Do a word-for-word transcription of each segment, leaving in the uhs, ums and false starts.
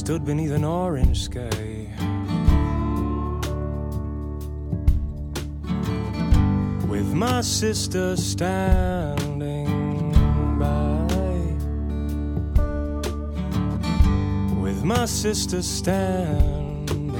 stood beneath an orange sky. With my sister standing by. With my sister standing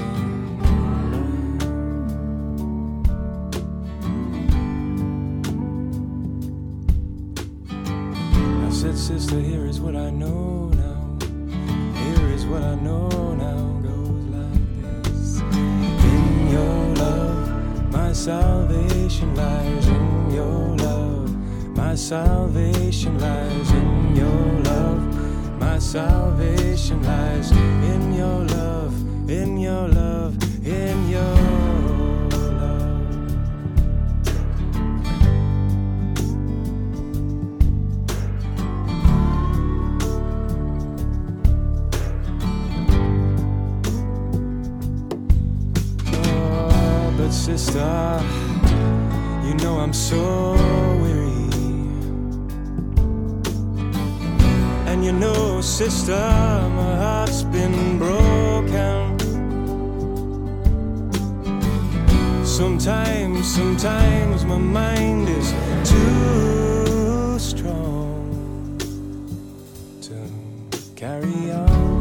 by. I said, sister, here is what I know now. Here is what I know now. Goes like this. In your love, my salvation lies. In your love, my salvation lies. In your love, my salvation lies. In your love, in your love, in your love. Oh, but sister, you know I'm so weary. And you know, sister, my heart's been broken. Sometimes, sometimes my mind is too strong to carry on.